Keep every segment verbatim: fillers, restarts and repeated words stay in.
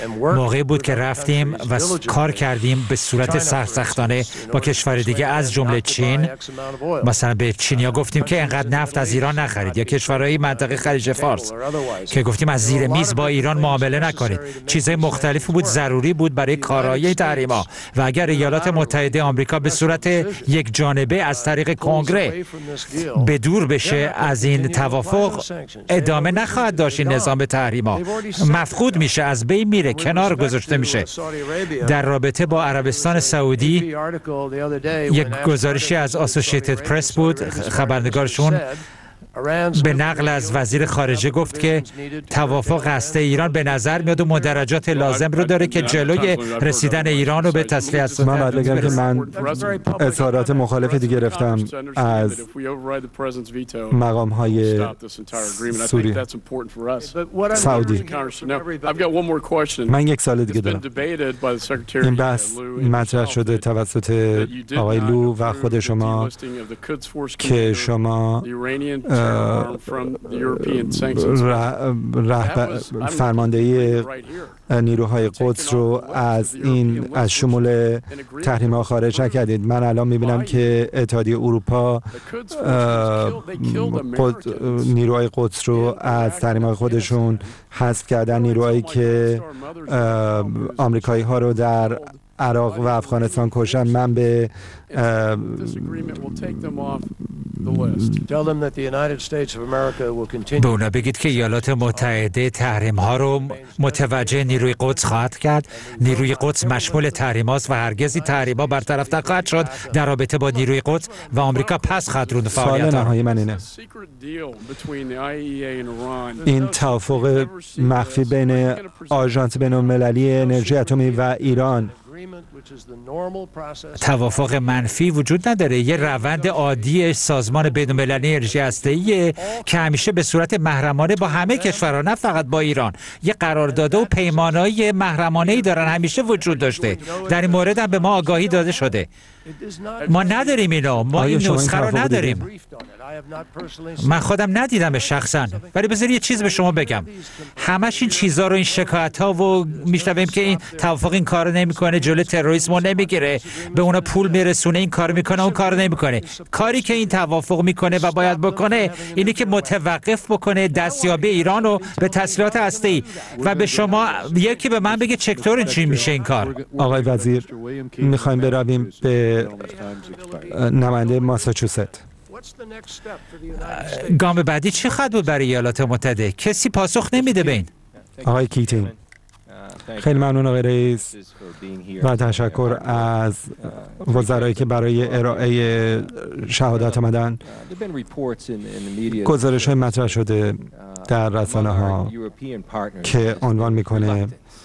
موقعی بود که رفتیم و کار کردیم به صورت سرسختانه با کشور دیگه از جمله چین. مثلا به چینیا گفتیم که اینقدر نفت از ایران نخرید، یا کشورهای منطقه خلیج فارس که گفتیم از زیر میز با ایران معامله نکنید. چیزهای مختلفی بود، ضروری بود برای کارایی تحریم‌ها. و اگر ایالات متحده آمریکا به صورت یک جانبه از طریق کنگره به دور بشه از این توافق، ادامه نخواهد داشت این نظام تحریم‌ها، مفقود میشه، از بین میره، کنار گذاشته میشه. در رابطه با عربستان سعودی یک گزارشی از اسوسییتد پرس بود، خبرنگارشون به نقل از وزیر خارجه گفت که توافق هسته ایران به نظر میاد و مدرجات لازم رو داره که جلوی رسیدن ایران رو به تسلیح از من باید بگم که من اظهارات مخالف دیگه گرفتم از مقام های سوری سعودی. من یک سال دیگه دارم. این بحث مطرح شده توسط آقای لو و خود شما که شما فرماندهی نیروهای قدس رو از این از شمول تحریم‌ها خارج نکردید. من الان می‌بینم که اتحادیه اروپا نیروهای قدس رو از تحریم‌های خودشون حذف کردن. نیروهایی که آمریکایی‌ها رو در عراق و افغانستان کشن. من به به اونا بگید که ایالات متحده تحریم ها رو متوجه نیروی قدس خواهد کرد. نیروی قدس مشمول تحریم هاست و هرگز این تحریم ها برطرف نخواهد شد در رابطه با نیروی قدس و آمریکا پس خواهد روند فعالیت ها. نهایی من اینه. این توافق مخفی بین آژانس بین‌المللی انرژی اتمی و ایران، توافق منفی وجود نداره. یه روند عادی سازمان بین‌المللی انرژی هسته‌ای که همیشه به صورت محرمانه با همه کشورها، نه فقط با ایران، یه قرارداد و پیمانهای محرمانه‌ای دارن، همیشه وجود داشته. در این مورد هم به ما آگاهی داده شده. ما نداریم اینو، ما این نسخه رو نداریم. من خودم ندیدم شخصا، ولی بذار یه چیز به شما بگم. همش این چیزا رو، این شکایت ها و میشنویم که این توافق این کارو نمیکنه، جلوی تروریسم رو نمیگیره، به اونا پول میرسونه، این کارو میکنه، اون کارو نمیکنه. کاری که این توافق میکنه و باید بکنه اینی که متوقف بکنه دستیابی ایران رو به تسلیحات هسته‌ای. و به شما یکی به من بگه چطور چی میشه این کار. آقای وزیر، میخوایم برویم به نماینده ماساچوست. گام بعدی چی خواهد بود برای ایالات متحده؟ کسی پاسخ نمیده به این. آقای کیتینگ، خیلی ممنون آقای رئیس و تشکر از وزرایی که برای ارائه شهادت آمدن. گزارش های مطرح شده در رسانه ها که عنوان میکنه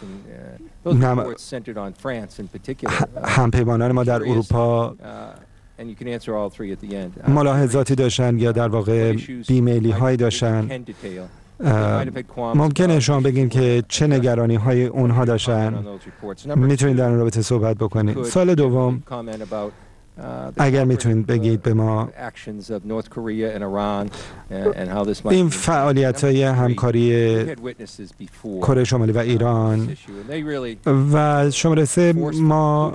همپیمانان ما در اروپا ملاحظاتی داشتن یا در واقع بیمیلی هایی داشتن. ممکنه شما بگین که چه نگرانی های اونها داشتن؟ میتونید در اون رابطه صحبت بکنید. سال دوم، اگر میتونید بگید به ما این فعالیت های همکاری کره شمالی و ایران و شماره سه، ما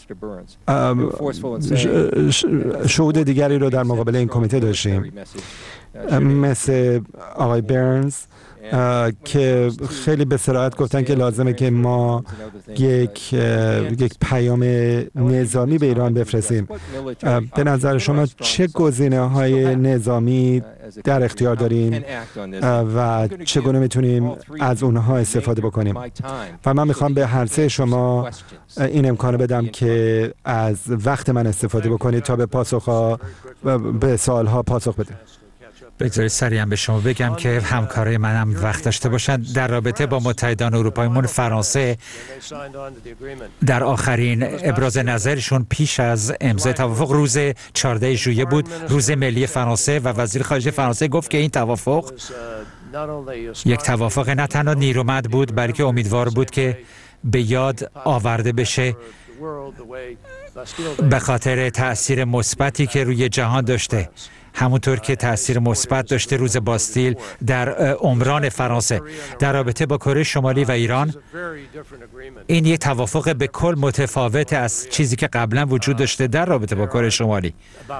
شهود دیگری رو در مقابل این کمیته داشتیم مثل آقای برنز که خیلی به صراحت گفتن که لازمه که ما یک یک پیام نظامی به ایران بفرستیم. به نظر شما چه گزینه‌های نظامی در اختیار داریم و چگونه میتونیم از اونها استفاده بکنیم؟ و من میخوام به هر سه شما این امکانو بدم که از وقت من استفاده بکنید تا به پاسخ‌ها به سوال‌ها پاسخ بدید. بگذارید سریعا به شما بگم که همکارای منم وقت داشته باشن. در رابطه با متحدان اروپاییمون، فرانسه در آخرین ابراز نظرشون پیش از امضای توافق روز چهاردهم ژوئیه بود، روز ملی فرانسه، و وزیر خارجه فرانسه گفت که این توافق یک توافق نه تنها نیرومند بود بلکه امیدوار بود که به یاد آورده بشه به خاطر تأثیر مثبتی که روی جهان داشته. همونطور که تاثیر مثبت داشته روز باستیل در عمران فرانسه. در رابطه با کره شمالی و ایران این یک توافق به کل متفاوت از چیزی که قبلا وجود داشته در رابطه با کره شمالی.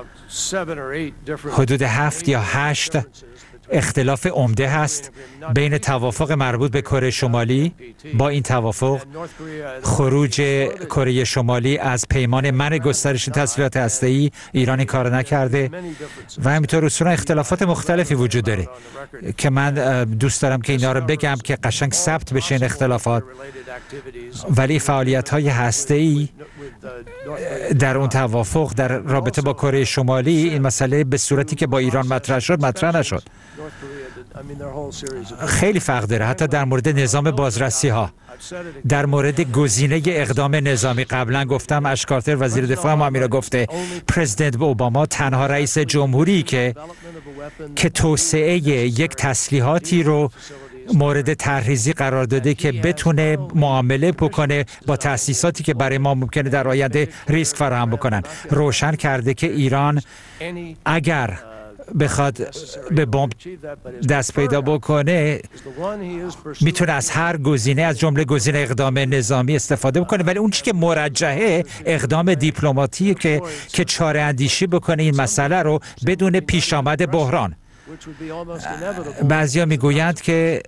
حدود هفت یا هشت اختلاف عمده هست بین توافق مربوط به کره شمالی. با این توافق خروج کره شمالی از پیمان منع گسترش تسلیحات هسته‌ای، ایران این کار نکرده و همینطور اصولا اختلافات مختلفی وجود داره که من دوست دارم که اینا رو بگم که قشنگ ثبت بشه این اختلافات. ولی فعالیت‌های هسته‌ای در اون توافق در رابطه با کره شمالی، این مسئله به صورتی که با ایران مطرح شد مطرح نشد. خیلی فرق داره. حتی در مورد نظام بازرسی ها، در مورد گزینه اقدام نظامی، قبلا گفتم، اش کارتر وزیر دفاع ما میره گفته پرزیدنت اوباما تنها رئیس جمهوری که که توسعه یک تسلیحاتی رو مورد طرحریزی قرار داده که بتونه معامله بکنه با تأسیساتی که برای ما ممکنه در آینده ریسک فراهم بکنن. روشن کرده که ایران اگر بخواد به بمب دست پیدا بکنه میتونه از هر گزینه از جمله گزینه اقدام نظامی استفاده بکنه، ولی اون چیزی که مرجحه اقدام دیپلماتی که که چاره اندیشی بکنه این مسئله رو بدون پیش آمد بحران. بعضیا میگویند که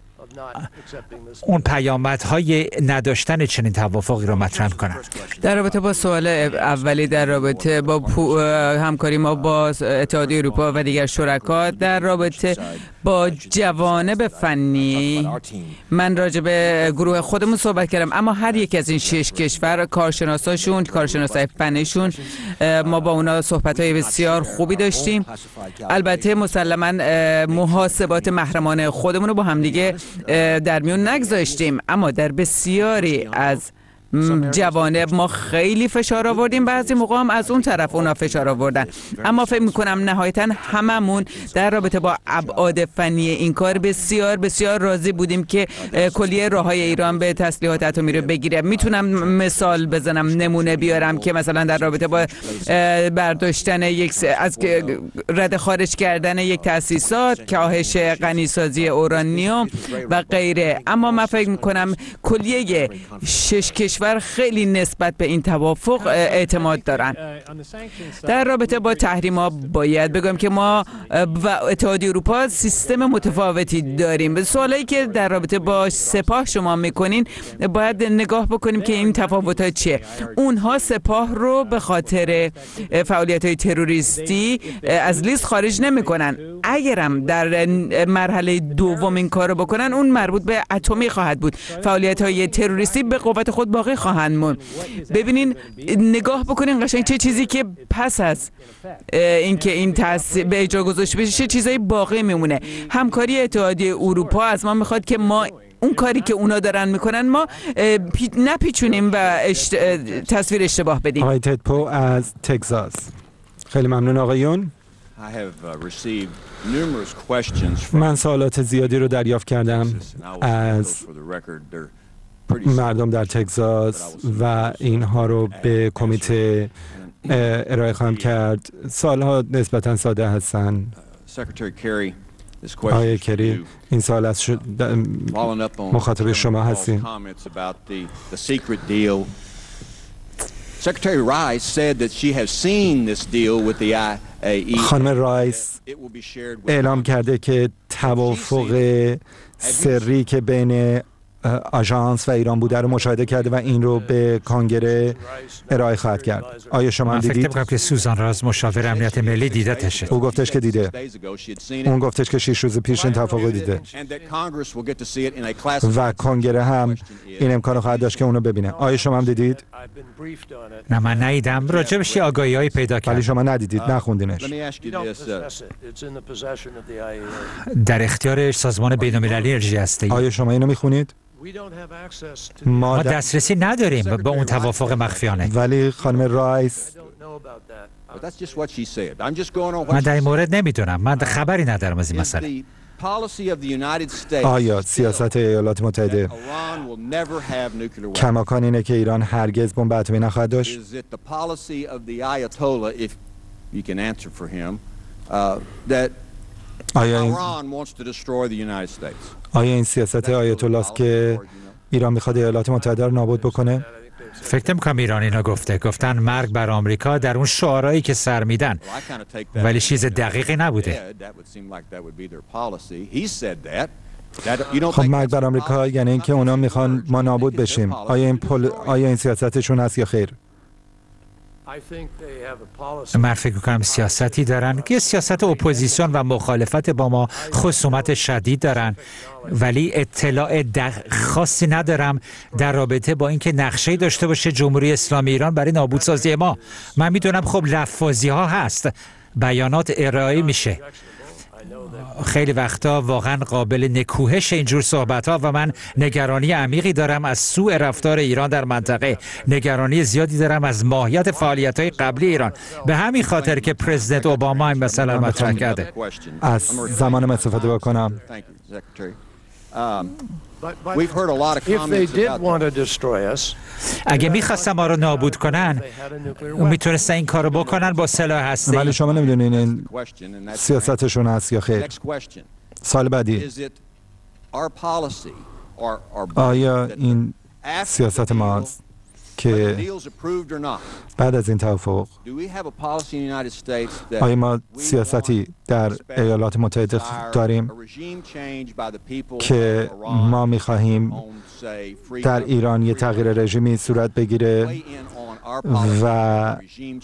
اون پیامدهای نداشتن چنین توافقی رو مطرح کنن. در رابطه با سوال اولی در رابطه با همکاری ما با اتحادیه اروپا و دیگر شرکا در رابطه با جوانب فنی، من راجع به گروه خودمون صحبت کردم، اما هر یک از این شش کشور کارشناساشون، کارشناسای فنیشون، ما با اونا صحبت‌های بسیار خوبی داشتیم. البته مسلماً محاسبات محرمانه خودمون رو با هم دیگه در میون نگذاشتیم، اما در بسیاری از جوانب ما خیلی فشار آوردیم، بعضی موقع هم از اون طرف اونا فشار آوردن، اما فکر میکنم نهایتا هممون در رابطه با ابعاد فنی این کار بسیار بسیار راضی بودیم که کلیه راههای ایران به تسلیحات اتمی رو بگیره. میتونم مثال بزنم، نمونه بیارم که مثلا در رابطه با برداشتن یک از رد خارج کردن یک تأسیسات، کاهش غنیسازی اورانیوم و غیره. اما من فکر میکنم کلیه شش کشور خیلی نسبت به این توافق اعتماد دارن. در رابطه با تحریم‌ها باید بگم که ما و اتحادیه اروپا سیستم متفاوتی داریم. سوالایی که در رابطه با سپاه شما میکنین باید نگاه بکنیم که این تفاوت‌ها چیه. اونها سپاه رو به خاطر فعالیت‌های تروریستی از لیست خارج نمی‌کنن. اگرم در مرحله دوم این کارو بکنن، اون مربوط به اتمی خواهد بود. فعالیت‌های تروریستی به قوت خود باقی خواهند موند. ببینین، نگاه بکنین قشنگ چه چیزی که پس از اینکه این تأسیس به اجرا گذاشته بشه چه چیزایی باقی میمونه. همکاری اتحادیه اروپا از ما میخواد که ما اون کاری که اونا دارن میکنن ما پی... نپیچونیم و اشت... تصویر اشتباه بدیم. آقای تدپو از تگزاس. خیلی ممنون آقایون. من سوالات زیادی رو دریافت کردم از مردم در تگزاس و اینها رو به کمیته ارائه خواهم کرد. سوالها نسبتا ساده هستن. آقای کری، این سوال از شد... مخاطب شما هستیم. خانم رایس اعلام کرده که توافق سری که بین آژانس و ایران بوده رو مشاهده کرده و این رو به کنگره ارائه خواهد کرد. آیا شما هم دیدید؟ من فکر می‌کنم که سوزان راز مشاور امنیت ملی دیدتشه. او گفتش که دیده. اون گفتش که شش روز پیش این توافق دیده. و کنگره هم این امکان رو خواهد داشت که اونو ببینه. آیا شما هم دیدید؟ نه، من ندیدم. راجبش یه آگاهی‌هایی پیدا کردم. ولی شما ندیدید، نخوندینش. در اختیار سازمان بین‌المللی انرژی هسته‌ای. آیا شما اینو می‌خونید؟ ما دسترسی نداریم به اون توافق مخفیانه. ولی خانم رایس من در این مورد نمیدونم. من خبری ندارم از این مسئله. آیا سیاست ایالات متحده کماکان اینه که ایران هرگز بمب اتمی نخواهد داشت؟ آیا این آیا این سیاست آیت الله است که ایران میخواد ایالات متحده رو نابود بکنه؟ فکر نمی‌کنم ایران اینا گفته. گفتن مرگ بر آمریکا در اون شعارهایی که سر میدن، ولی چیز دقیقی نبوده. خب مرگ بر آمریکا یعنی اینکه اونا میخوان ما نابود بشیم. آیا این پل... آیا این سیاستشون هست یا خیر؟ من فکر می‌کنم سیاستی دارن که سیاست اپوزیسیون و مخالفت با ما خصومت شدید دارن، ولی اطلاع خاصی ندارم در رابطه با اینکه نقشه‌ای داشته باشه جمهوری اسلامی ایران برای نابودسازی ما. من میدونم خب لفاظی ها هست، بیانات ارائه میشه، خیلی وقتا واقعا قابل نکوهش اینجور صحبت ها و من نگرانی عمیقی دارم از سوء رفتار ایران در منطقه. نگرانی زیادی دارم از ماهیت فعالیت های قبلی ایران، به همین خاطر که پرزیدنت اوباما این مسئله رو مطرح کرده. از زمانم استفاده بکنم. اگه میخواستن ما رو نابود کنن میتونستن این کارو بکنن با سلاح هسته‌ای. ولی شما نمیدونین این سیاستشون هست یا خیر. سال بعدی آیا این سیاست ماست که بعد از این توافق آیا ما سیاستی در ایالات متحده داریم که ما می‌خواهیم در ایران یه تغییر رژیمی صورت بگیره و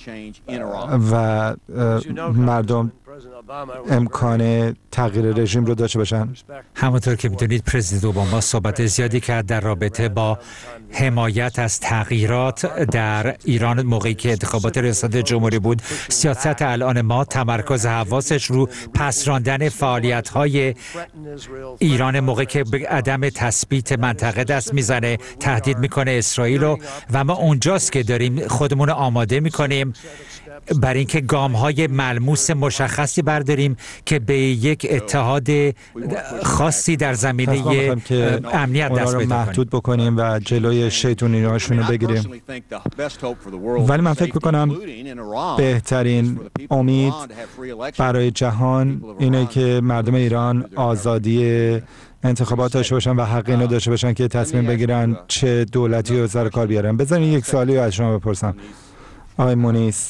و مردم امکان تغییر رژیم رو داشته باشن؟ همونطور که میدونید پرزیدنت اوباما صحبت زیادی کرد در رابطه با حمایت از تغییرات در ایران موقعی که انتخابات ریاست جمهوری بود. سیاست الان ما تمرکز حواسش رو پس راندن فعالیت‌های ایران موقعی که به عدم تثبیت منطقه دست میزنه، تهدید میکنه اسرائیل رو، و ما اونجاست که داریم خودمون رو آماده میکنیم برای اینکه گام‌های ملموس مشخصی برداریم که به یک اتحاد خاصی در زمینه امنیت دست پیدا کنیم، محدود بکنیم و جلوی شیطونی‌هاشون رو بگیریم. ولی من فکر می‌کنم بهترین امید برای جهان اینه که مردم ایران آزادی انتخابات داشته باشن و حق اینو داشته باشن که تصمیم بگیرن چه دولتی رو سر کار بیارن. بذارین یک سوالی از شما بپرسم آقای مونیس.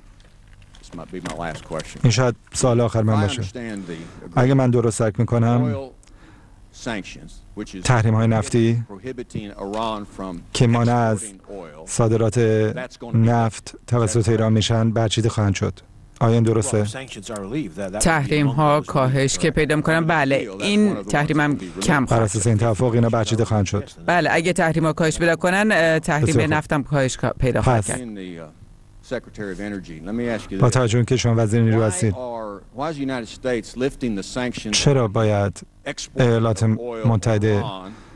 این شاید سوال آخر من باشه. اگه من درست درک میکنم تحریم های نفتی که مانع از صادرات نفت توسط ایران میشن برچیده خواهند شد. آیا این درسته؟ تحریم ها کاهش که پیدا میکنن، بله این تحریم هم کم بر اساس این توافق اینا برچیده خواهند شد. بله اگه تحریم ها کاهش پیدا کنن تحریم نفت هم کاهش پیدا خواهد کرد. با توجه که شما وزیر نیرو هستید، چرا باید ایالات متحده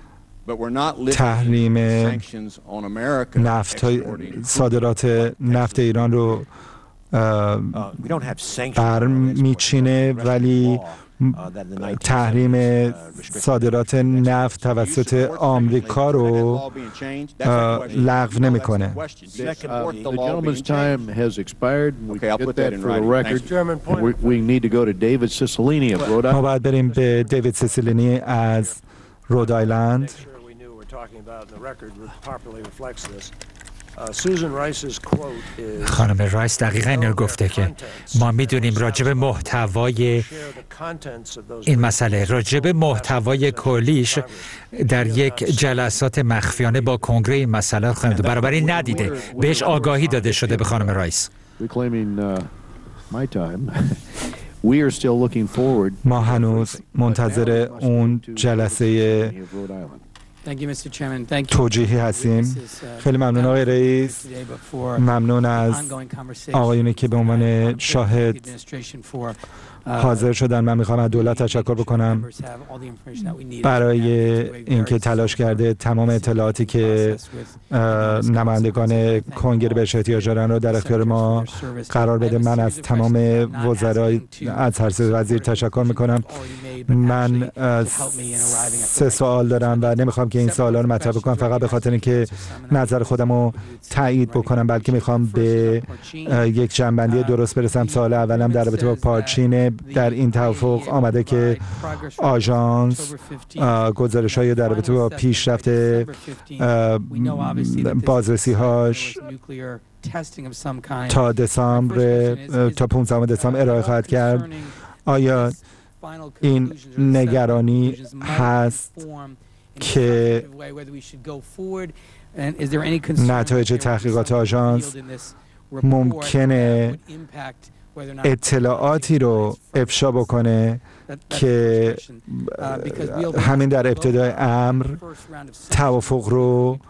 تحریم نفت صادرات نفت ایران رو برمیچینه ولی تحریم صادرات نفت توسط آمریکا رو لغو نمیکنه؟ ما باید بریم به دیوید سیسیلینی از رود آیلند. خانم رایس دقیقاً این رو گفته که ما میدونیم راجب محتوای این مسئله، راجب محتوای کلیش در یک جلسات مخفیانه با کنگره این مسئله خواهیم داشت، بنابراین ندیده، بهش آگاهی داده شده به خانم رایس. ما هنوز منتظر اون جلسه توجیهی هستیم. خیلی ممنون آقای رئیس، ممنون از آقایونی که به عنوان شاهد حاضر شدن. من میخوام از دولت تشکر بکنم برای اینکه تلاش کرده تمام اطلاعاتی که نمایندگان کنگره بهش احتیاج دارن رو در اختیار ما قرار بده. من از تمام وزرای از هر سه وزیر تشکر میکنم. من سه سوال دارم و نمیخوام که که این سوالا رو مطرح بکنم فقط به خاطر اینکه نظر خودم رو تایید بکنم، بلکه میخوام به یک جنبندی درست برسم. سوال اولم در رابطه با پارچین. در این توافق آمده که آژانس گزارش‌های در رابطه با پیشرفت بازرسی‌هاش تا دسامبر تا پانزدهم دسامبر ارائه خواهد کرد. آیا این نگرانی هست که نتایج تحقیقات آژانس ممکنه اطلاعاتی رو افشا بکنه که همین در ابتدای امر توافق رو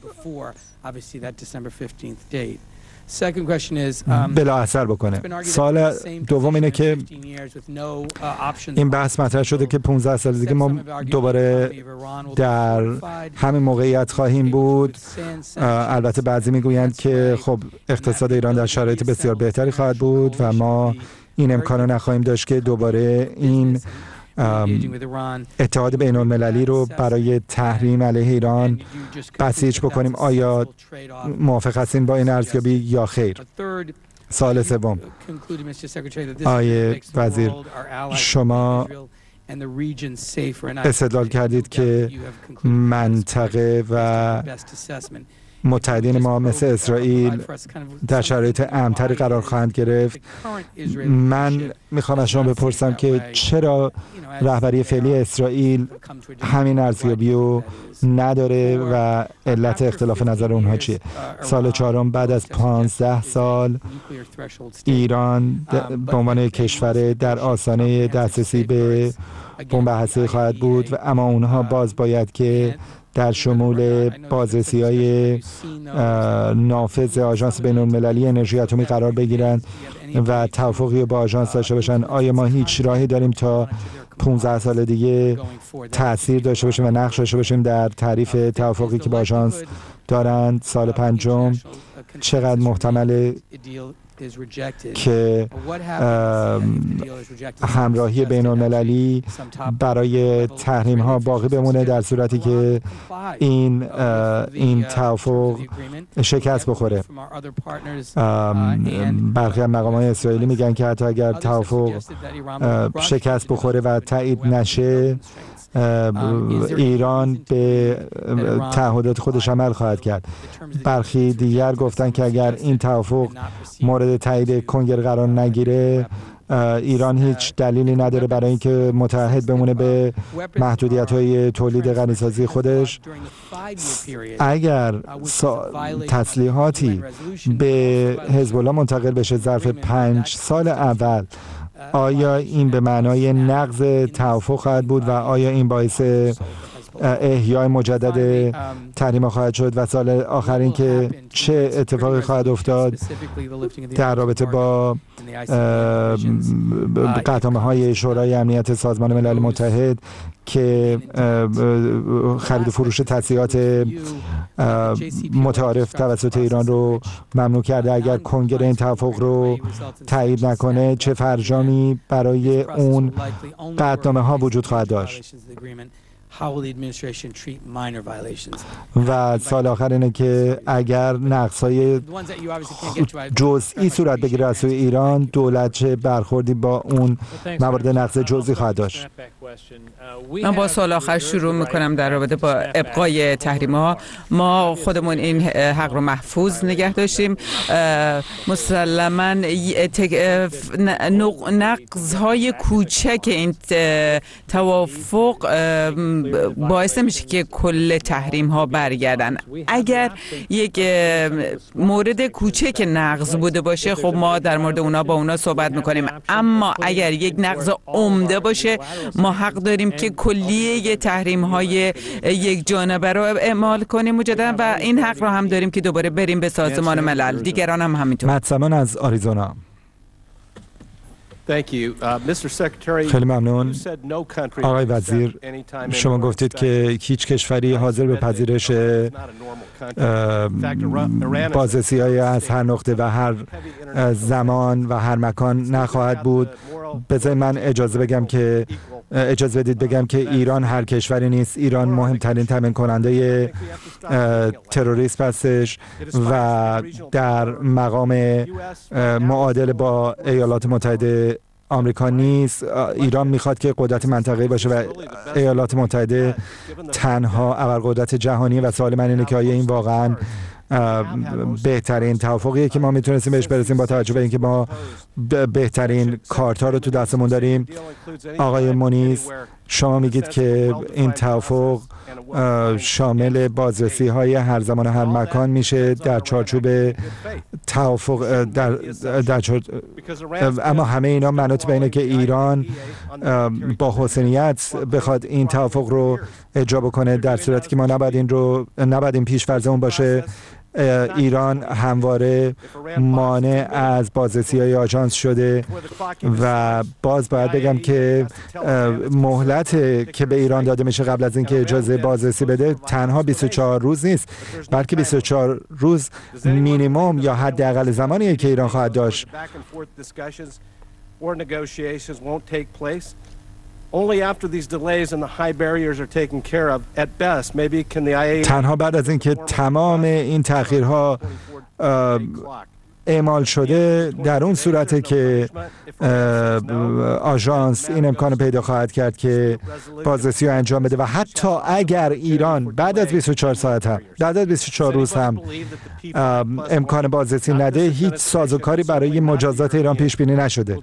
بلا اثر بکنه. سوال دوم اینه که این بحث مطرح شده که پانزده سال دیگه ما دوباره در همین موقعیت خواهیم بود. البته بعضی میگویند که خب اقتصاد ایران در شرایط بسیار بهتری خواهد بود و ما این امکان رو نخواهیم داشت که دوباره این اتحاد بین المللی رو برای تحریم علیه ایران بسیج بکنیم. آیا موافق هستین با این ارزیابی یا خیر؟ سوال سوم، آقای وزیر، شما استدلال کردید که منطقه و متحدین ما مثل اسرائیل در شرایط امن‌تری قرار خواهند گرفت. من میخوام از شما بپرسم که چرا رهبری فعلی اسرائیل همین ارزیابی رو نداره و علت اختلاف نظر اونها چیه؟ سال چهارم بعد از پانزده سال ایران به عنوان کشور در آستانه دسترسی به بمب هسته‌ای خواهد بود و اما اونها باز باید که در شمول بازرسی‌های نافذ آژانس بین‌المللی انرژی اتمی قرار بگیرند و توافقی با آژانس داشته باشند. آیا ما هیچ راهی داریم تا پانزده سال دیگه تأثیر داشته باشیم و نقش داشته باشیم در تعریف توافقی که با آژانس دارند؟ سال پنجم، چقدر محتمله که همراهی بین المللی برای تحریم ها باقی بمونه در صورتی که این این توافق شکست بخوره؟ برخی از مقامات اسرائیلی میگن که حتی اگر توافق شکست بخوره و تایید نشه، ایران به تعهدات خودش عمل خواهد کرد. برخی دیگر گفتن که اگر این توافق مورد تایید کنگره قرار نگیره، ایران هیچ دلیلی نداره برای اینکه متعهد بمونه به محدودیت‌های تولید غنیسازی خودش. اگر تسلیحاتی به حزب الله منتقل بشه ظرف پنج سال اول، آیا این به معنای نقض توافق خواهد بود و آیا این باعث احیای مجدد تحریم خواهد شد؟ و سال آخر این که چه اتفاقی خواهد افتاد در رابطه با قطعنامه‌های شورای امنیت سازمان ملل متحد که خرید و فروش تسلیحات متعارف توسط ایران رو ممنوع کرده؟ اگر کنگره این توافق رو تایید نکنه، چه فرجامی برای اون قطعنامه‌ها وجود خواهد داشت؟ و سال آخر اینه که اگر نقص‌های جزئی صورت بگیره از سوی ایران، دولت چه برخوردی با اون موارد نقص جزئی خواهد داشت؟ من با سال آخر شروع میکنم. در رابطه با ابقای تحریم ها، ما خودمون این حق رو محفوظ نگه داشتیم. مسلما نقض های کوچک این توافق باعث نمیشه که کل تحریم ها برگردن. اگر یک مورد کوچک نقض بوده باشه، خب ما در مورد اونا با اونا صحبت میکنیم، اما اگر یک نقض عمده باشه، ما حق داریم که کلیه تحریم های یک جانبه رو اعمال کنیم مجددا و این حق رو هم داریم که دوباره بریم به سازمان ملل. دیگران هم همینطور. متسمان از آریزونا. خیلی ممنون. آقای وزیر، شما گفتید که هیچ کشوری حاضر به پذیرش بازرسی‌های از هر نقطه و هر زمان و هر مکان نخواهد بود بذار من اجازه بگم که اجازه بدید بگم که ایران هر کشوری نیست. ایران مهمترین تامین کننده تروریسم هستش و در مقام معادل با ایالات متحده آمریکا نیست. ایران میخواد که قدرت منطقه‌ای باشه و ایالات متحده تنها ابرقدرت جهانی و سوال من اینه که آیا این واقعاً بهترین توافقیه که ما میتونستیم بهش برسیم با توجه به اینکه ما بهترین کارت ها رو تو دستمون داریم. آقای مونیز، شما میگید که این توافق شامل بازرسی های هر زمان و هر مکان میشه در چارچوب توافق در, در چارچوب، اما همه اینا منوط به اینه که ایران با حسنیت بخواد این توافق رو اجرا بکنه، در صورتی که ما نباید این رو نباید این پیش فرضمون باشه. ایران همواره مانع از بازرسی های آژانس شده و باز باید بگم که مهلت که به ایران داده میشه قبل از اینکه اجازه بازرسی بده تنها بیست و چهار روز نیست، بلکه بیست و چهار روز مینیمم یا حداقل زمانیه که ایران خواهد داشت. تنها بعد از اینکه تمام این تأخیرها اعمال شده، در اون صورته که آژانس این امکان پیدا خواهد کرد که بازرسی رو انجام بده و حتی اگر ایران بعد از بیست و چهار ساعت هم بعد از بیست و چهار روز هم امکان بازرسی نده، هیچ سازوکاری برای مجازات ایران پیش بینی نشده.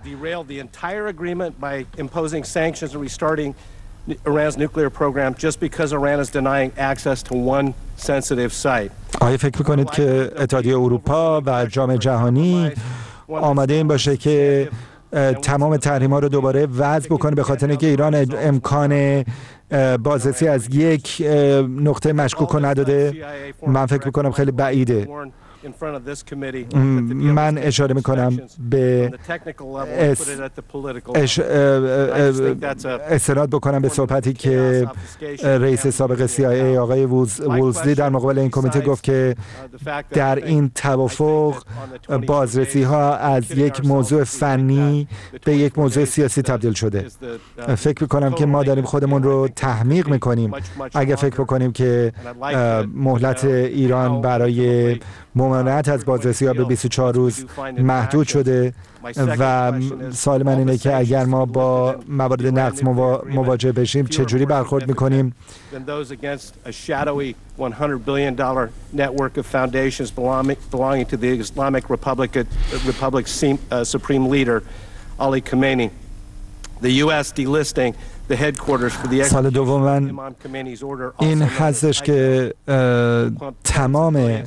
Iran's nuclear program just because Iran is denying access to one sensitive site. آیا فکر می‌کنید که اتحادیه اروپا و جامعه جهانی آماده این باشه که تمام تحریم‌ها رو دوباره وضع بکنه به خاطر اینکه ایران امکان بازرسی از یک نقطه مشکوک رو نداده؟ من فکر می‌کنم خیلی بعیده. من اشاره میکنم به استناد بکنم به صحبتی که رئیس سابق سی آی ای آقای وولزلی در مقابل این کمیته گفت که در این توافق بازرسی ها از یک موضوع فنی به یک موضوع سیاسی تبدیل شده. فکر میکنم که ما داریم خودمون رو تحمیق میکنیم اگر فکر بکنیم که مهلت ایران برای ممانعت از بازرسی ها به بیست و چهار روز محدود شده و سوال من اینه که اگر ما با موارد نقض مواجه بشیم چجوری برخورد میکنیم؟ سال دوم من این هستش که تمام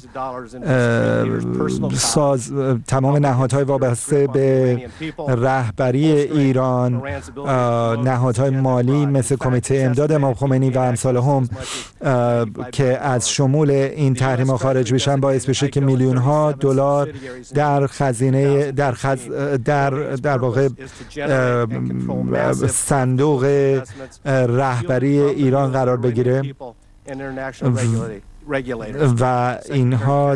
ساز تمام نهادهای وابسته به رهبری ایران، نهادهای مالی مثل کمیته امداد امام خمینی و امثال هم که از شمول این تحریم خارج بشن، باعث بشه که میلیون ها دلار در خزینه در خز در در واقع صندوق رهبری ایران قرار بگیره و اینها.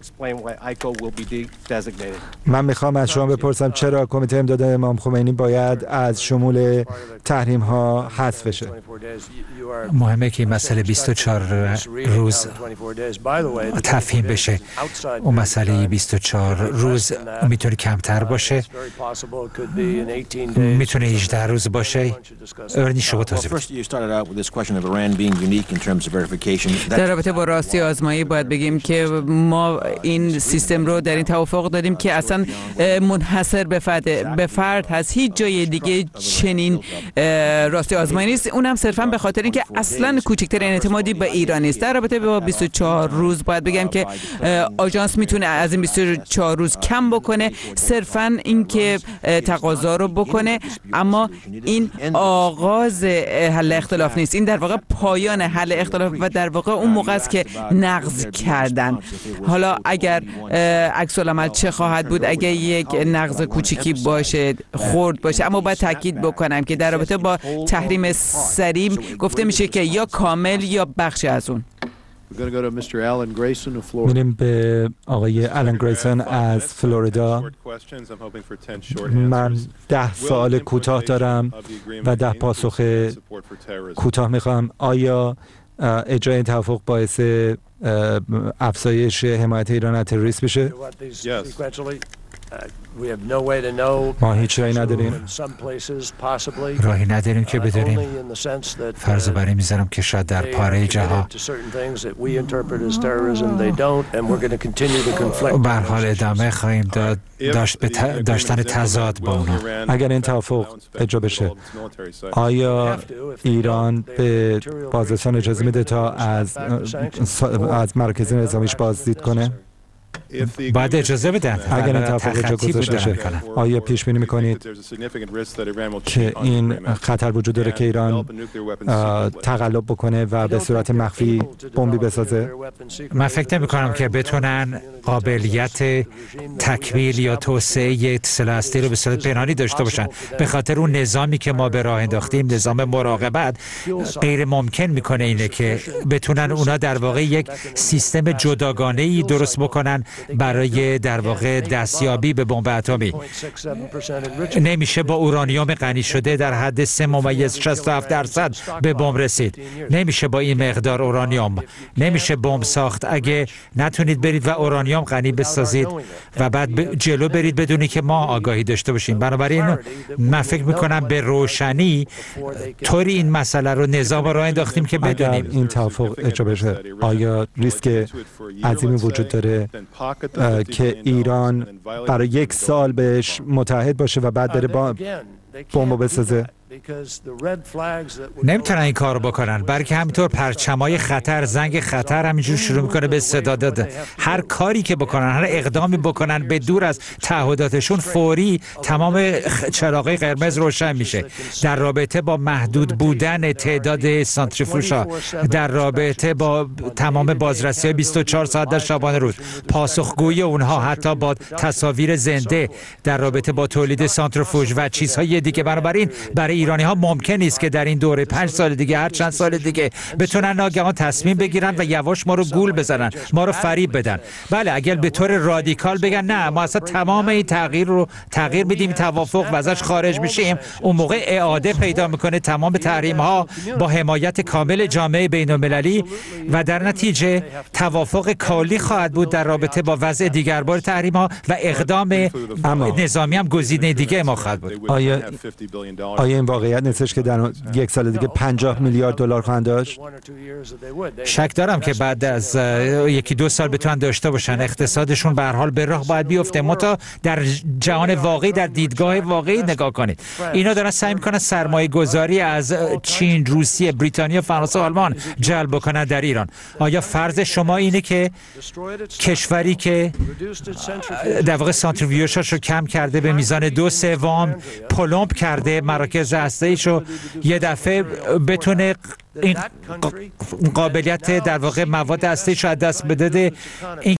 من میخوام از شما بپرسم چرا کمیته امداد امام خمینی باید از شمول تحریم ها حذف بشه؟ مهمه که این مسئله بیست و چهار روز تفهیم بشه. اون مسئله بیست و چهار روز میتونه کمتر باشه، میتونه هجده روز باشه. ارنی شما توضیح بدید. در رابطه با راستی آزمایی باید بگیم که ما این سیستم رو در این توافق داریم که اصلا منحصر به فرد به فرد هست. هیچ جای دیگه چنین راستی آزمایی نیست، اونم صرفا به خاطر اینکه اصلا کوچکترین اعتمادی به ایران نیست. در رابطه با بیست و چهار روز باید بگم که آژانس میتونه از این بیست و چهار روز کم بکنه، صرفا اینکه تقاضا رو بکنه، اما این آغاز حل اختلاف نیست. این در واقع پایان حل اختلاف و در واقع اون موقع است که نقض کردن. حالا اگر عکس العمل چه خواهد بود اگر یک نقض کوچیکی باشه، خرد باشه، اما باید تاکید بکنم که در رابطه با تحریم سریم گفته میشه که یا کامل یا بخشی از اون. میریم به آقای آلن گریسون از فلوریدا. من ده سوال کوتاه دارم و ده پاسخ کوتاه میخوام. آیا اجرای این توافق باعث افزایش حمایت ایران از تروریسم بشه؟ ما هیچ راهی نداریم راهی نداریم که بدونیم. فرض بر این میذارم که شاید در پاره جهان به هر حال ادامه خواهیم داد داشت به ت... داشتن تضاد با اونا. اگر این توافق اجرا بشه، آیا ایران به بازرسان اجازه میده تا از از مراکز نظامیش بازدید کنه؟ باید اجازه بدن. اگر این توافق اجرا گذاشته بشه، آیا پیش بینی میکنید که این خطر وجود داره که ایران تقلب بکنه و به صورت مخفی بمبی بسازه؟ من فکر نمی کنم که بتونن قابلیت تکمیل یا توسعه یک سلاح هستی رو به صورت پنهانی داشته باشن. به خاطر اون نظامی که ما به راه انداختیم، نظام مراقبت، غیر ممکن میکنه اینه که بتونن اونا در واقع یک سیستم جداگانه‌ای درست بکنن برای در واقع دستیابی به بمب اتمی. نمیشه با اورانیوم غنی شده در حد سه ممیز شصت و هفت درصد به بمب رسید. نمیشه با این مقدار اورانیوم نمیشه بمب ساخت. اگه نتونید برید و اورانیوم غنی بسازید و بعد جلو برید بدونی که ما آگاهی داشته باشیم. بنابراین من فکر میکنم به روشنی طوری این مسئله رو نظام راه انداختیم که بدونیم. اگر این توافق اجرا بشه، آیا ریسک عظیمی وجود داره که ایران برای یک سال بهش متحد باشه و بعد بره با بمب بسازه؟ نمیتونن این کار بکنن، بلکه همینطور پرچمای خطر، زنگ خطر همینجور شروع میکنه به صدا دادن. هر کاری که بکنن، هر اقدامی بکنن به دور از تعهداتشون، فوری تمام چراغای قرمز روشن میشه. در رابطه با محدود بودن تعداد سانتریفوژها، در رابطه با تمام بازرسی بیست و چهار ساعت در شبانه روز، پاسخگویی اونها حتی با تصاویر زنده در رابطه با تولید سانتریفوژ و چیزهای دیگه. بنابراین برای ایرانی ها ممکن نیست که در این دوره پنج سال دیگه، هر چند سال دیگه بتونن ناگهان تصمیم بگیرن و یواش ما رو گول بزنن، ما رو فریب بدن. بله، اگر به طور رادیکال بگن نه ما اصلا تمام این تغییر رو تغییر میدیم، توافق و ازش خارج میشیم، اون موقع اعاده پیدا میکنه تمام تحریم ها با حمایت کامل جامعه بین المللی و در نتیجه توافق کلی خواهد بود در رابطه با وضع دیگربار تحریم ها و اقدام نظامی هم گزینه دیگه ما خواهد بود. آیا آیا این واقعیت نیستش که در یک سال دیگه پنجاه میلیارد دلار خواهند داشت؟ شک دارم که بعد از یکی دو سال بتونن داشته باشن. اقتصادشون به هر حال به راه باید بیفته. متا در جهان واقعی، در دیدگاه واقعی نگاه کنید. اینا دارن سعی میکنن سرمایه گذاری از چین، روسیه، بریتانیا، فرانسه و آلمان جلب بکنن در ایران. آیا فرض شما اینه که کشوری که در واقع سانتریفیوژهاش رو کم کرده، به میزان دو سوم پلمپ کرده مراکز هسته‌ایشو، یه دفعه بتونه این قابلیت در واقع مواد هسته‌ایشو از دست بده؟ این